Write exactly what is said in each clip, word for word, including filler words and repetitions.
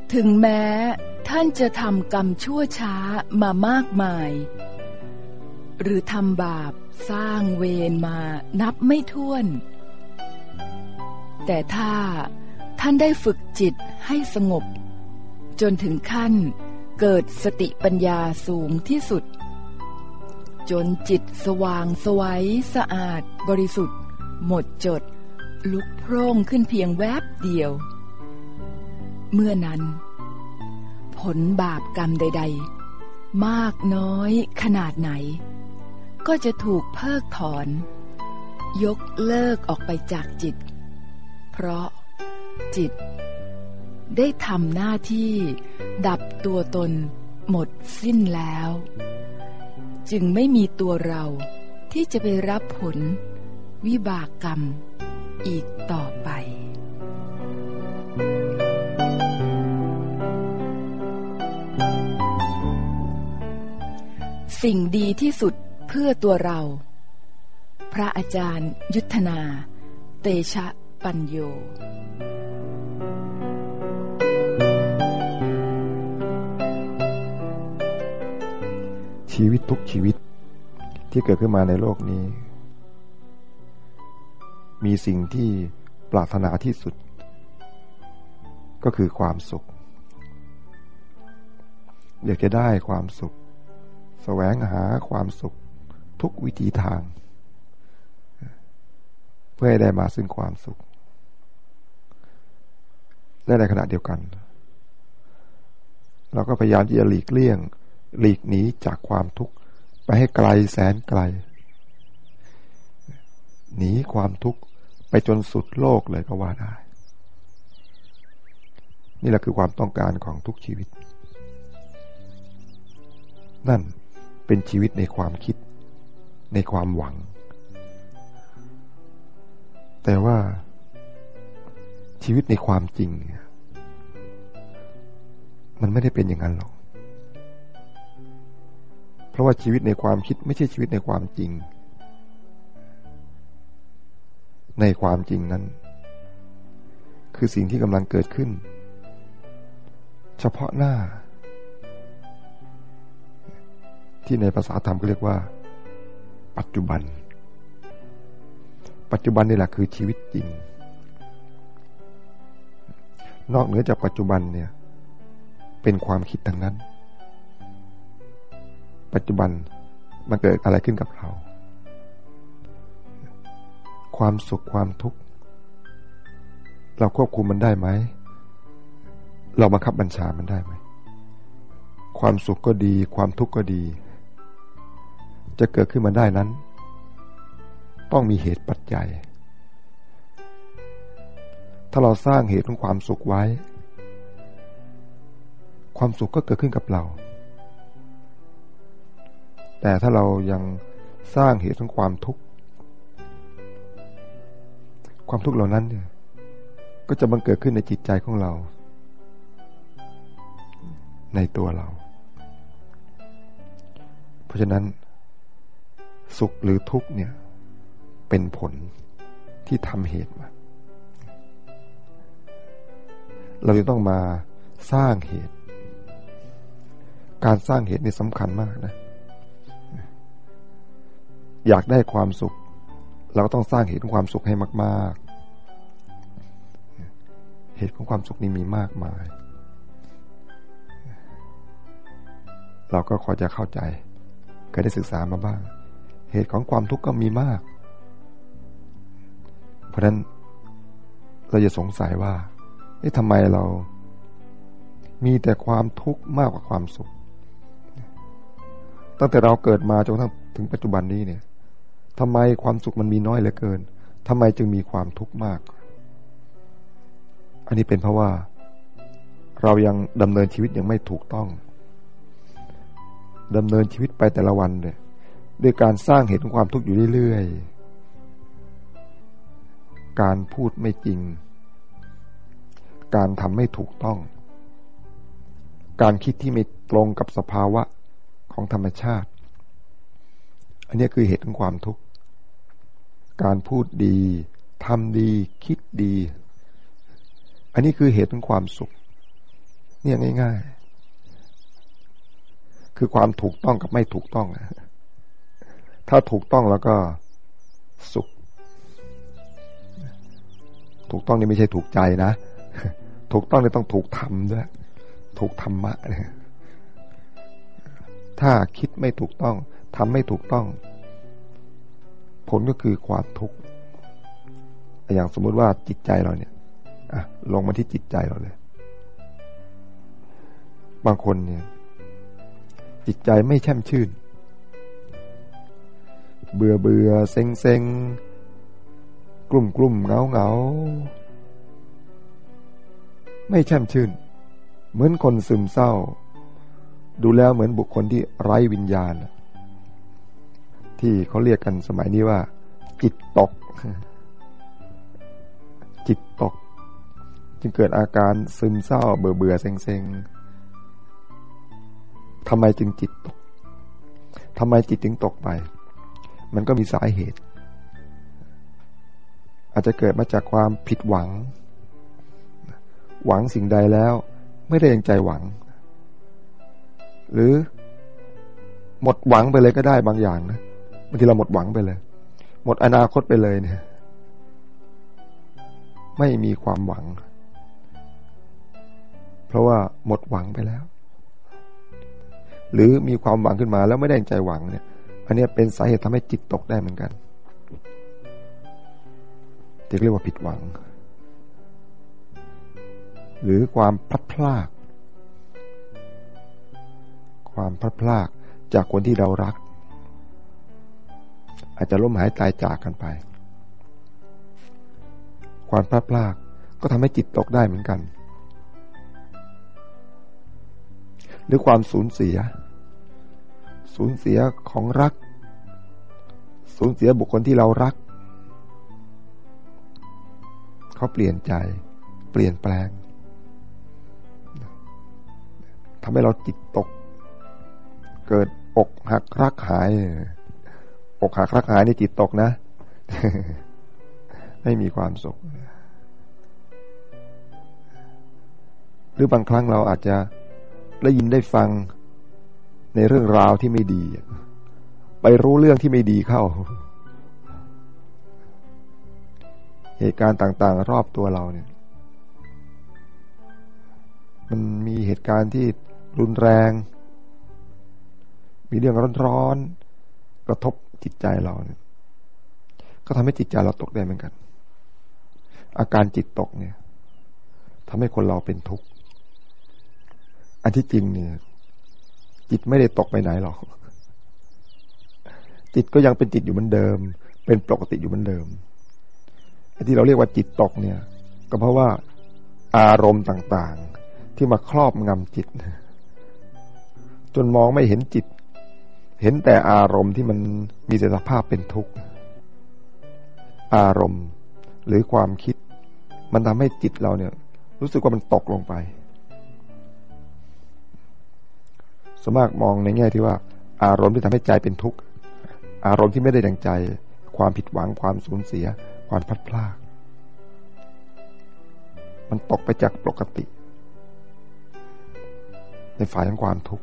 ถึงแม้ท่านจะทำกรรมชั่วช้ามามากมายหรือทำบาปสร้างเวรมานับไม่ถ้วนแต่ถ้าท่านได้ฝึกจิตให้สงบจนถึงขั้นเกิดสติปัญญาสูงที่สุดจนจิตสว่างไสวสะอาดบริสุทธิ์หมดจดลุกโพร่งขึ้นเพียงแวบเดียวเมื่อนั้นผลบาปกรรมใดๆมากน้อยขนาดไหนก็จะถูกเพิกถอนยกเลิกออกไปจากจิตเพราะจิตได้ทำหน้าที่ดับตัวตนหมดสิ้นแล้วจึงไม่มีตัวเราที่จะไปรับผลวิบากกรรมอีกต่อไปสิ่งดีที่สุดเพื่อตัวเราพระอาจารย์ยุทธนาเตชะปัญโยชีวิตทุกชีวิตที่เกิดขึ้นมาในโลกนี้มีสิ่งที่ปรารถนาที่สุดก็คือความสุขอยากจะได้ความสุขแสวงหาความสุขทุกวิถีทางเพื่อให้ได้มาซึ่งความสุขและในขณะเดียวกันเราก็พยายามที่จะหลีกเลี่ยงหลีกหนีจากความทุกข์ไปให้ไกลแสนไกลหนีความทุกข์ไปจนสุดโลกเลยก็ว่าได้นี่แหละคือความต้องการของทุกชีวิตนั่นเป็นชีวิตในความคิดในความหวังแต่ว่าชีวิตในความจริงมันไม่ได้เป็นอย่างนั้นหรอกเพราะว่าชีวิตในความคิดไม่ใช่ชีวิตในความจริงในความจริงนั้นคือสิ่งที่กำลังเกิดขึ้นเฉพาะหน้าที่ในภาษาธรรมก็เรียกว่าปัจจุบันปัจจุบันนี่แหละคือชีวิตจริงนอกเหนือจากปัจจุบันเนี่ยเป็นความคิดทั้งนั้นปัจจุบันมันเกิดอะไรขึ้นกับเราความสุขความทุกข์เราควบคุมมันได้ไหมเราบังคับบัญชามันได้ไหมความสุขก็ดีความทุกข์ก็ดีจะเกิดขึ้นมาได้นั้นต้องมีเหตุปัจจัยถ้าเราสร้างเหตุของความสุขไว้ความสุขก็เกิดขึ้นกับเราแต่ถ้าเรายังสร้างเหตุของความทุกข์ความทุกข์เหล่านั้นเนี่ยก็จะบังเกิดขึ้นในจิตใจของเราในตัวเราเพราะฉะนั้นสุขหรือทุกข์เนี่ยเป็นผลที่ทำเหตุมาเราจะต้องมาสร้างเหตุการสร้างเหตุนี่สำคัญมากนะอยากได้ความสุขเราก็ต้องสร้างเหตุของความสุขให้มากๆเหตุของความสุขนี่มีมากมายเราก็พอจะเข้าใจเคยได้ศึกษามาบ้างเหตุของความทุกข์ก็มีมากเพราะฉะนั้นเราจะสงสัยว่าเอ๊ะทำไมเรามีแต่ความทุกข์มากกว่าความสุขตั้งแต่เราเกิดมาจนกระทั่งถึงปัจจุบันนี้เนี่ยทำไมความสุขมันมีน้อยเหลือเกินทำไมจึงมีความทุกข์มากอันนี้เป็นเพราะว่าเรายังดำเนินชีวิตยังไม่ถูกต้องดำเนินชีวิตไปแต่ละวันเนี่ยด้วยการสร้างเหตุของความทุกข์อยู่เรื่อยๆการพูดไม่จริงการทำไม่ถูกต้องการคิดที่ไม่ตรงกับสภาวะของธรรมชาติอันนี้คือเหตุของความทุกข์การพูดดีทำดีคิดดีอันนี้คือเหตุของความสุขเนี่ยง่ายๆคือความถูกต้องกับไม่ถูกต้องถ้าถูกต้องแล้วก็สุขถูกต้องนี่ไม่ใช่ถูกใจนะถูกต้องนี่ต้องถูกทำด้วยถูกธรรมะเนี่ยถ้าคิดไม่ถูกต้องทำไม่ถูกต้องผลก็คือความทุกข์อย่างสมมุติว่าจิตใจเราเนี่ยอ่ะลงมาที่จิตใจเราเลยบางคนเนี่ยจิตใจไม่แช่มชื่นเบื่อเบื่อเซ็งเซ็งกลุ่มกลุ่มเงาเงาไม่แช่มชื่นเหมือนคนซึมเศร้าดูแล้วเหมือนบุคคลที่ไร้วิญญาณที่เขาเรียกกันสมัยนี้ว่าจิตตกจิตตกจึงเกิดอาการซึมเศร้าเบื่อเบื่อเซ็งเซ็งทำไมจึงจิตตกทำไมจิตถึงตกไปมันก็มีสาเหตุอาจจะเกิดมาจากความผิดหวังหวังสิ่งใดแล้วไม่ได้อย่างใจหวังหรือหมดหวังไปเลยก็ได้บางอย่างนะบางทีเราหมดหวังไปเลยหมดอนาคตไปเลยเนี่ยไม่มีความหวังเพราะว่าหมดหวังไปแล้วหรือมีความหวังขึ้นมาแล้วไม่ได้ใจหวังเนี่ยอันนี้เป็นสาเหตุทำให้จิตตกได้เหมือนกันที่เรียกว่าผิดหวังหรือความพลัดพรากความพลัดพรากจากคนที่เรารักอาจจะล้มหายตายจากกันไปความพลัดพรากก็ทำให้จิตตกได้เหมือนกันหรือความสูญเสียสูญเสียของรักสูญเสียบุคคลที่เรารักเขาเปลี่ยนใจเปลี่ยนแปลงทำให้เราจิตตกเกิดอกหักรักหายอกหักรักหายนี่จิตตกนะ ไม่มีความสุขหรือบางครั้งเราอาจจะได้ยินได้ฟังในเรื่องราวที่ไม่ดีไปรู้เรื่องที่ไม่ดีเข้าเหตุการณ์ต่างๆรอบตัวเราเนี่ยมันมีเหตุการณ์ที่รุนแรงมีเรื่องร้อนๆกระทบจิตใจเราเนี่ยก็ทำให้จิตใจเราตกได้เหมือนกันอาการจิตตกเนี่ยทำให้คนเราเป็นทุกข์อันที่จริงเนี่ยจิตไม่ได้ตกไปไหนหรอกจิตก็ยังเป็นจิตอยู่เหมือนเดิมเป็นปกติอยู่เหมือนเดิมไอ้ที่เราเรียกว่าจิตตกเนี่ยก็เพราะว่าอารมณ์ต่างๆที่มาครอบงำจิตจนมองไม่เห็นจิตเห็นแต่อารมณ์ที่มันมีสภาพเป็นทุกข์อารมณ์หรือความคิดมันทำให้จิตเราเนี่ยรู้สึกว่ามันตกลงไปส่วนมากมองในแง่ที่ว่าอารมณ์ที่ทำให้ใจเป็นทุกข์อารมณ์ที่ไม่ได้ดังใจความผิดหวังความสูญเสียความพลัดพรากมันตกไปจากปกติในฝ่ายของความทุกข์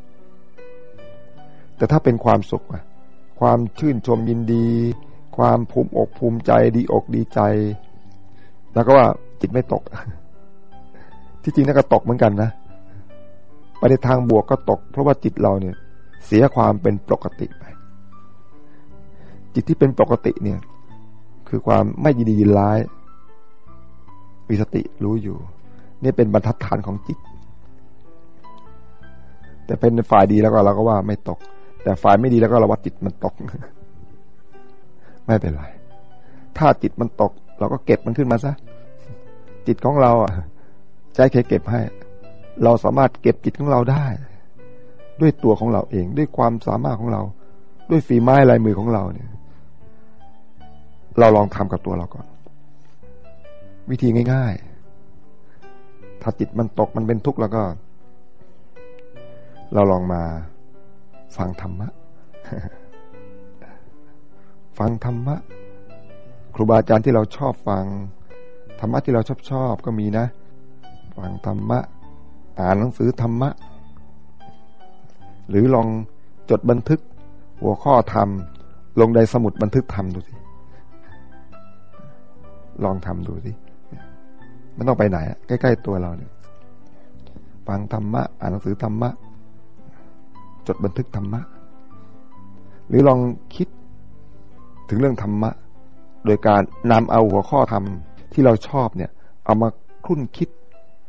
แต่ถ้าเป็นความสุขอะความชื่นชมยินดีความภูมิอกภูมิใจดีอกดีใจแล้วก็ว่าจิตไม่ตกที่จริงนั่นก็ตกเหมือนกันนะไปในทางบวกก็ตกเพราะว่าจิตเราเนี่ยเสียความเป็นปกติไปจิตที่เป็นปกติเนี่ยคือความไม่ยินดียินร้ายมีสติรู้อยู่นี่เป็นบรรทัดฐานของจิตแต่เป็นฝ่ายดีแล้วก็เราก็ว่าไม่ตกแต่ฝ่ายไม่ดีแล้วก็เราว่าจิตมันตกไม่เป็นไรถ้าจิตมันตกเราก็เก็บมันขึ้นมาซะจิตของเราอ่ะใจแค่เก็บให้เราสามารถเก็บจิตของเราได้ด้วยตัวของเราเองด้วยความสามารถของเราด้วยฝีไม้ลายมือของเราเนี่ยเราลองทำกับตัวเราก่อนวิธีง่ายๆถ้าจิตมันตกมันเป็นทุกข์แล้วก็เราลองมาฟังธรรมะ ฟังธรรมะครูบาอาจารย์ที่เราชอบฟังธรรมะที่เราชอบชอบก็มีนะฟังธรรมะอ่านหนังสือธรรมะหรือลองจดบันทึกหัวข้อธรรมลงในสมุดบันทึกธรรมดูสิลองทำดูสิมันต้องไปไหนใกล้ๆตัวเราเนี่ยฟังธรรมะอ่านหนังสือธรรมะจดบันทึกธรรมะหรือลองคิดถึงเรื่องธรรมะโดยการนำเอาหัวข้อธรรมที่เราชอบเนี่ยเอามาครุ่นคิด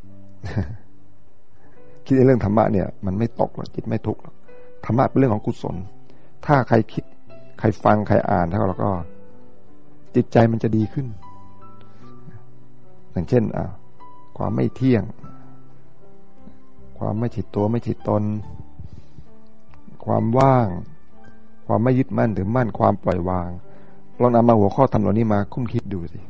คิดในเรื่องธรรมะเนี่ยมันไม่ตกหรอกจิตไม่ทุกข์หรอกธรรมะเป็นเรื่องของกุศลถ้าใครคิดใครฟังใครอ่านเท่าเราก็จิตใจมันจะดีขึ้นอย่างเช่นอ่ะความไม่เที่ยงความไม่ฉิดตัวไม่ฉิดตนความว่างความไม่ยึดมั่นถือมั่นความปล่อยวางลองนำมาหัวข้อธรรมเหล่านี้มาคุ้มคิดดูสิ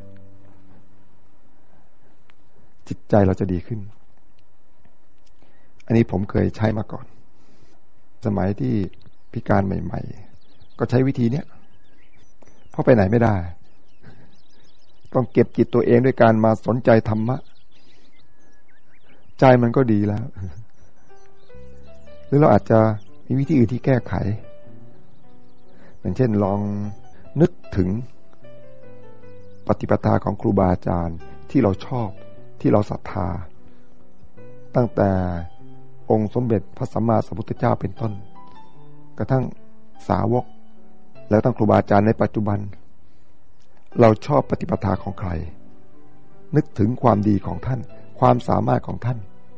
จิตใจเราจะดีขึ้นอันนี้ผมเคยใช้มาก่อนสมัยที่พิการใหม่ๆก็ใช้วิธีเนี้ยเพราะไปไหนไม่ได้ต้องเก็บจิตตัวเองด้วยการมาสนใจธรรมะใจมันก็ดีแล้วหรือเราอาจจะมีวิธีอื่นที่แก้ไขอย่างเช่นลองนึกถึงปฏิปทาของครูบาอาจารย์ที่เราชอบที่เราศรัทธาตั้งแต่องค์สมเด็จพระสัมมาสัมพุทธเจ้าเป็นต้นกระทั่งสาวกแล้วตั้งครูบาอาจารย์ในปัจจุบันเราชอบปฏิปทาของใครนึกถึงความดีของท่านความสามารถของท่าน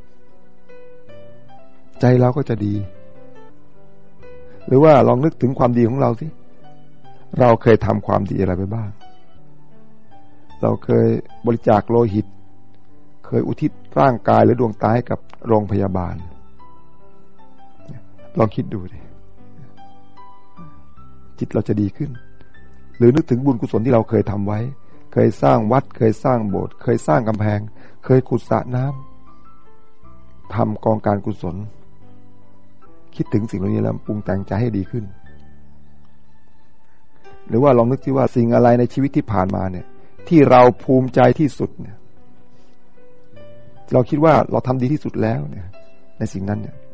ใจเราก็จะดีหรือว่าลองนึกถึงความดีของเราสิเราเคยทำความดีอะไรไปบ้างเราเคยบริจาคโลหิตเคยอุทิศร่างกายหรือดวงตาให้กับโรงพยาบาลลองคิดดูดิจิตเราจะดีขึ้นหรือนึกถึงบุญกุศลที่เราเคยทำไว้เคยสร้างวัดเคยสร้างโบสถ์เคยสร้างกำแพงเคยขุดสระน้ำทำกองการกุศลคิดถึงสิ่งเหล่านี้แล้วปรุงแต่งใจให้ดีขึ้นหรือว่าลองนึกสิว่าสิ่งอะไรในชีวิตที่ผ่านมาเนี่ยที่เราภูมิใจที่สุดเนี่ยเราคิดว่าเราทำดีที่สุดแล้วเนี่ยในสิ่งนั้นเนี่ย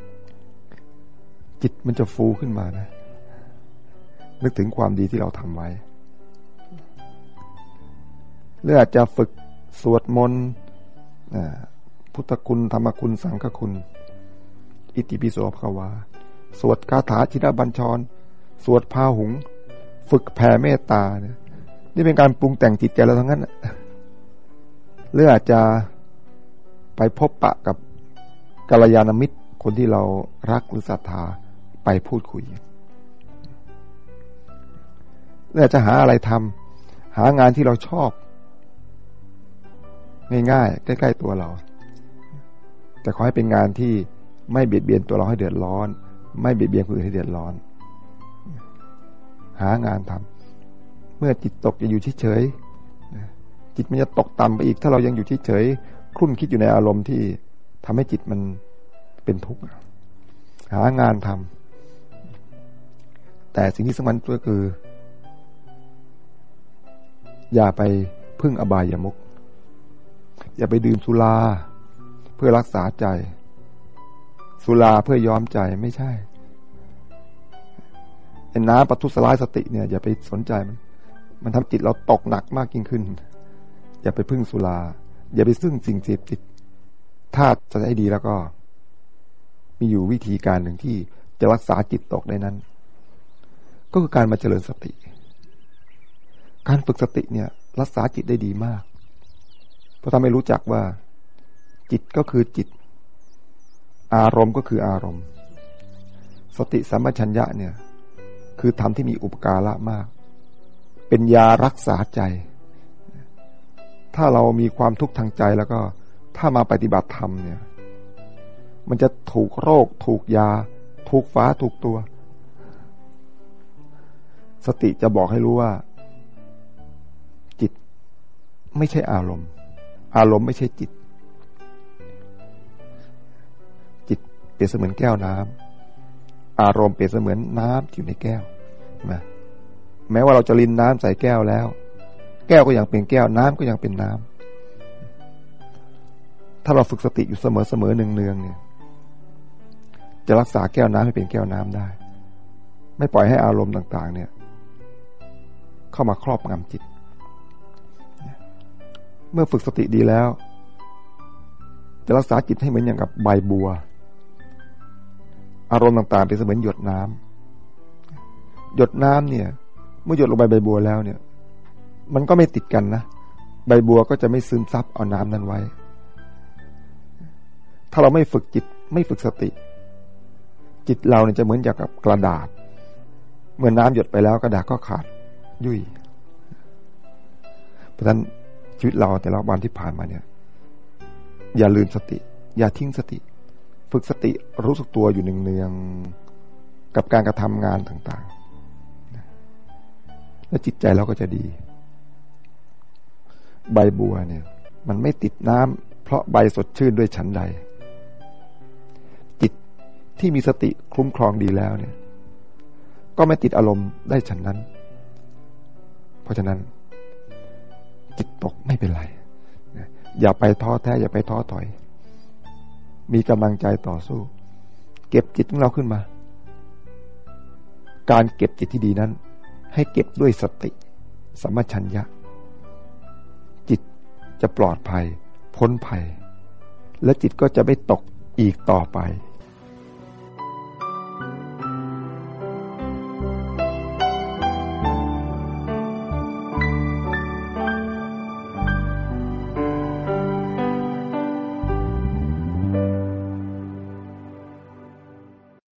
จิตมันจะฟูขึ้นมานะนึกถึงความดีที่เราทำไว้หรืออาจจะฝึกสวดมนต์พุทธคุณธรรมคุณสังฆคุณอิติปิโสภควาสวดคาถาชินบัญชรสวดพาหุงฝึกแผ่เมตตาเนี่ยนี่เป็นการปรุงแต่งจิตใจเราทั้งนั้นหรืออาจจะไปพบปะกับกัลยาณมิตรคนที่เรารักหรือศรัทธาไปพูดคุยหรืออาจจะหาอะไรทำหางานที่เราชอบง่ายๆใกล้ๆตัวเราแต่ขอให้เป็นงานที่ไม่เบียดเบียนตัวเราให้เดือดร้อนไม่เบียดเบียนคนอื่นให้เดือดร้อนหางานทำเมื่อจิตตกจะอยู่เฉยๆจิตมันจะตกต่ำไปอีกถ้าเรายังอยู่เฉยๆครุ่นคิดอยู่ในอารมณ์ที่ทำให้จิตมันเป็นทุกข์หางานทำแต่สิ่งที่สำคัญก็คืออย่าไปพึ่งอบายมุขอย่าไปดื่มสุราเพื่อรักษาใจสุราเพื่อย้อมใจไม่ใช่ไอ้น้ำปทุสลายสติเนี่ยอย่าไปสนใจมันมันทำจิตเราตกหนักมากยิ่งขึ้นอย่าไปพึ่งสุราอย่าไปซึ่งสิ่งเสพติดถ้าจะให้ดีแล้วก็มีอยู่วิธีการหนึ่งที่จะรักษาจิตตกได้นั้นก็คือการมาเจริญสติการฝึกสติเนี่ยรักษาจิตได้ดีมากเพราะถ้าไม่รู้จักว่าจิตก็คือจิตอารมณ์ก็คืออารมณ์สติสัมปชัญญะเนี่ยคือธรรมที่มีอุปการะมากเป็นยารักษาใจถ้าเรามีความทุกข์ทางใจแล้วก็ถ้ามาปฏิบัติธรรมเนี่ยมันจะถูกโรคถูกยาถูกฟ้าถูกตัวสติจะบอกให้รู้ว่าจิตไม่ใช่อารมณ์อารมณ์ไม่ใช่จิตจิตเปรียบเสมือนแก้วน้ำอารมณ์เปรียบเสมือนน้ำอยู่ในแก้วนะแม้ว่าเราจะรินน้ำใส่แก้วแล้วแก้วก็ยังเป็นแก้วน้ำก็ยังเป็นน้ำถ้าเราฝึกสติอยู่เสมอเสมอเนืองๆเนี่ยจะรักษาแก้วน้ำให้เป็นแก้วน้ำได้ไม่ปล่อยให้อารมณ์ต่างๆเนี่ยเข้ามาครอบงำจิตเมื่อฝึกสติดีแล้วจะรักษาจิตให้เหมือนอย่างกับใบบัวอารมณ์ต่างๆเป็นเสมือนหยดน้ำหยดน้ำเนี่ยเมื่อหยดลงไปใบบัวแล้วเนี่ยมันก็ไม่ติดกันนะใบบัวก็จะไม่ซึมซับเอาน้ำนั้นไว้ถ้าเราไม่ฝึกจิตไม่ฝึกสติจิตเราเนี่ยจะเหมือนอย่างกับกระดาษเมื่อน้ำหยดไปแล้วกระดาษก็ขาดยุ่ยเพราะฉะนั้นชีวิตเราแต่ละวันที่ผ่านมาเนี่ยอย่าลืมสติอย่าทิ้งสติฝึกสติรู้สึกตัวอยู่เนืองๆกับการกระทำงานต่างๆและจิตใจเราก็จะดีใบบัวเนี่ยมันไม่ติดน้ำเพราะใบสดชื่นด้วยฉันใดจิตที่มีสติคุ้มครองดีแล้วเนี่ยก็ไม่ติดอารมณ์ได้ฉันนั้นเพราะฉะนั้นจิตตกไม่เป็นไรอย่าไปท้อแท้อย่าไปท้อถอยมีกำลังใจต่อสู้เก็บจิตของเราขึ้นมาการเก็บจิตที่ดีนั้นให้เก็บด้วยสติสัมปชัญญะจิตจะปลอดภัยพ้นภัยและจิตก็จะไม่ตกอีกต่อไป